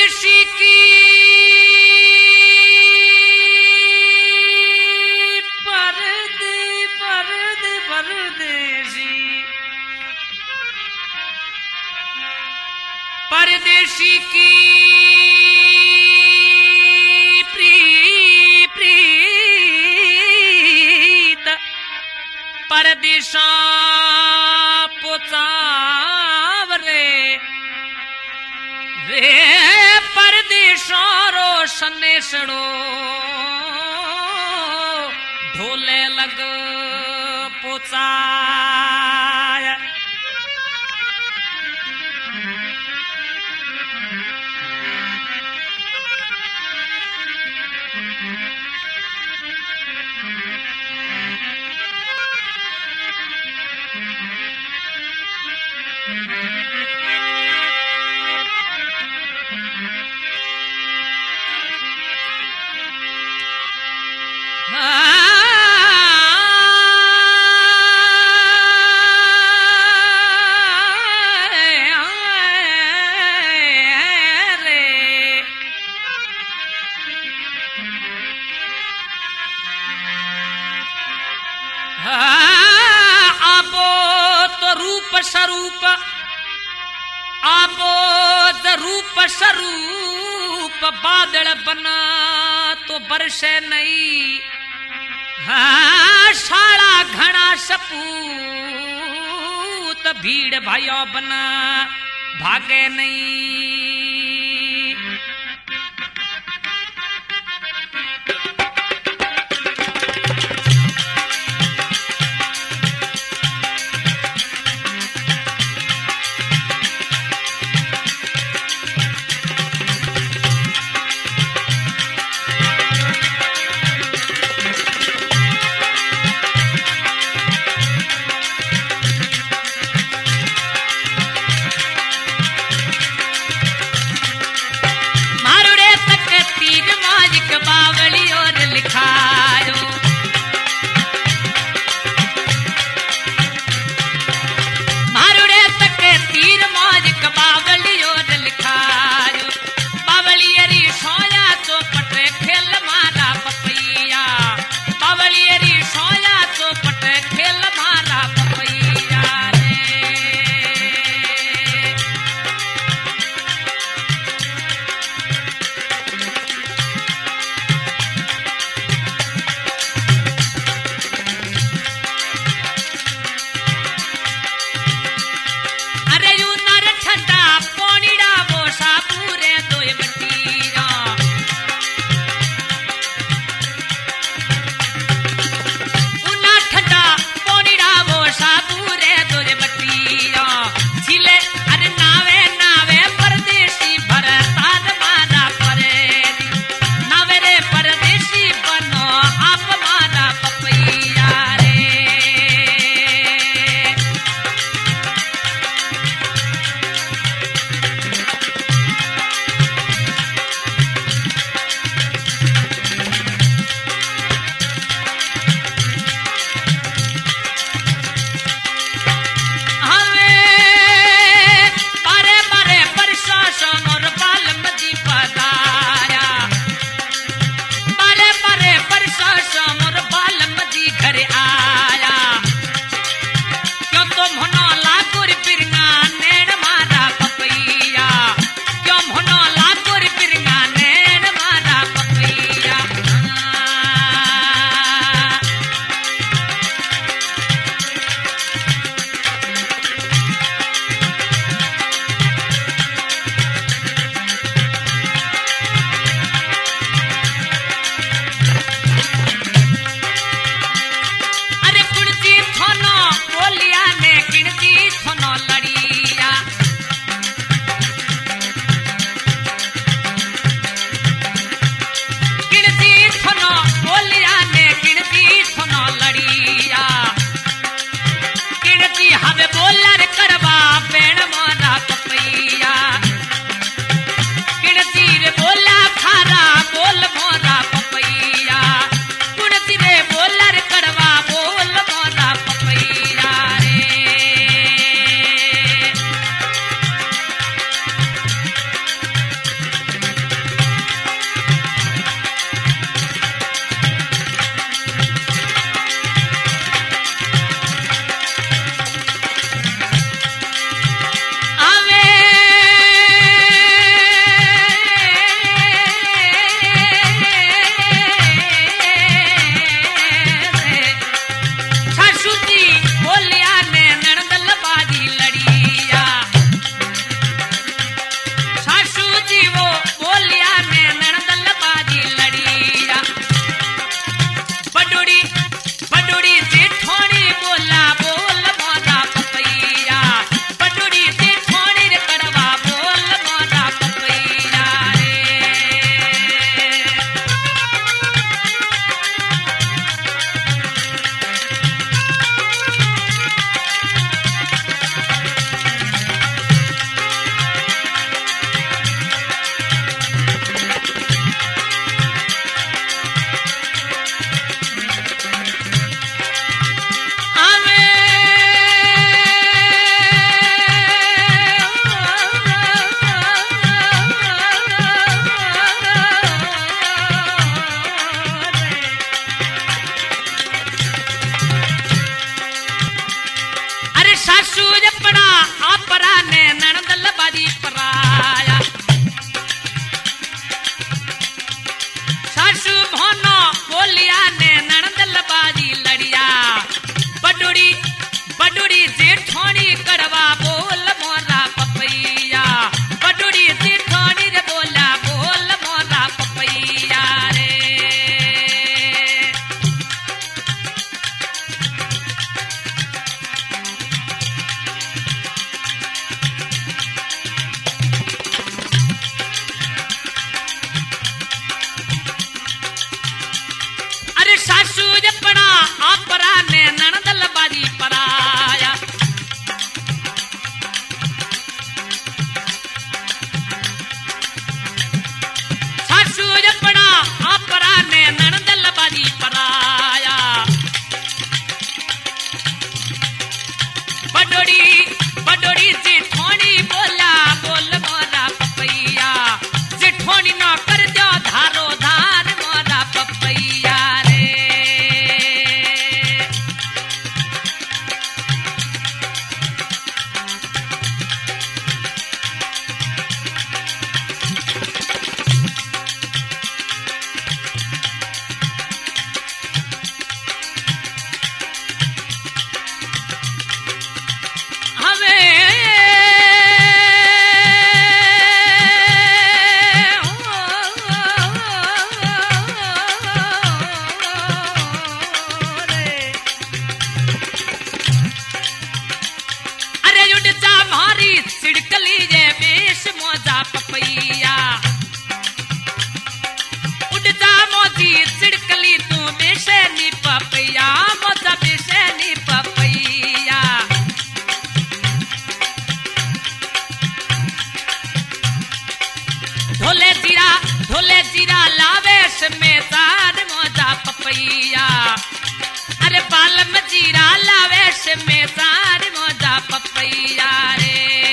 परदेशी की परदेशी की प्रीत परदेशा पोचावरे रे परदेशा रो सनेसड़ो ढोले लग पोचाया स्वरूप आबोद रूप स्वरूप बादल बना तो बरसे नहीं हाँ शाला घना सपूत भीड़ भाइयों बना भागे नहीं अपना आपरा ने नणदल बाजी पराया सासू अपना आपरा ने नणदल बाजी पराया बडोड़ी बडोड़ी जेठोनी बोला बोल मोरा पपैया जेठोनी ना कर दो धारो धार मोरा पपैया रे पपैया उड़ता मोती सिड़कली तू बेशनी पपैया मोता बेशनी पपैया ढोले जीरा लावेश में तार मोजा पपैया अरे बालम जीरा लावेश में तार मोजा पपैया रे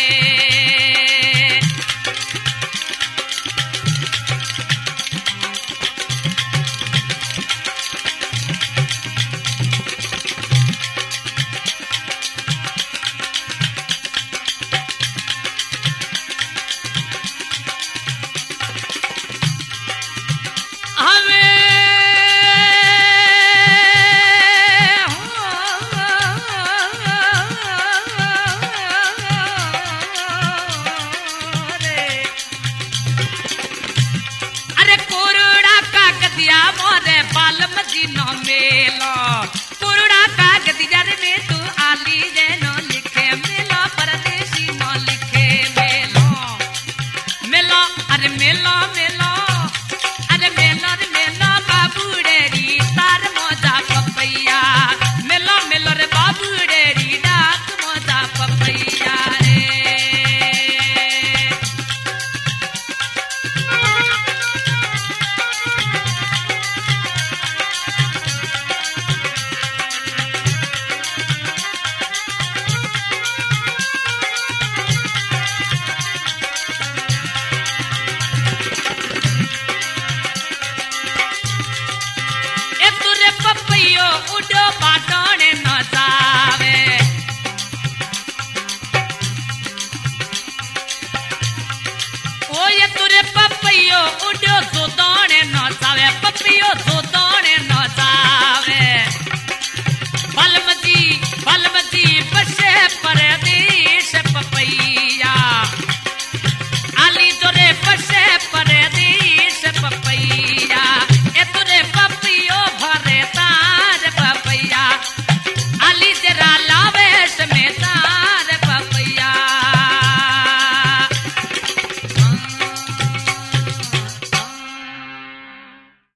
मेलो पुरड़ा कागज जर में तू आली जैनो लिखे मेलो परदेसी नो लिखे मेलो मेलो अरे मेलो मेलो अरे मेलो रे मेलो बाबूड़ेरी तार मोजा पपैया मेलो मेलो रे बाबूड़ेरी डाक मोजा पपैया रे उडो बाटोने न जावे ओ ये तुरे पपैयो उडो जोदोने न जावे पपैयो जोदोने न जावे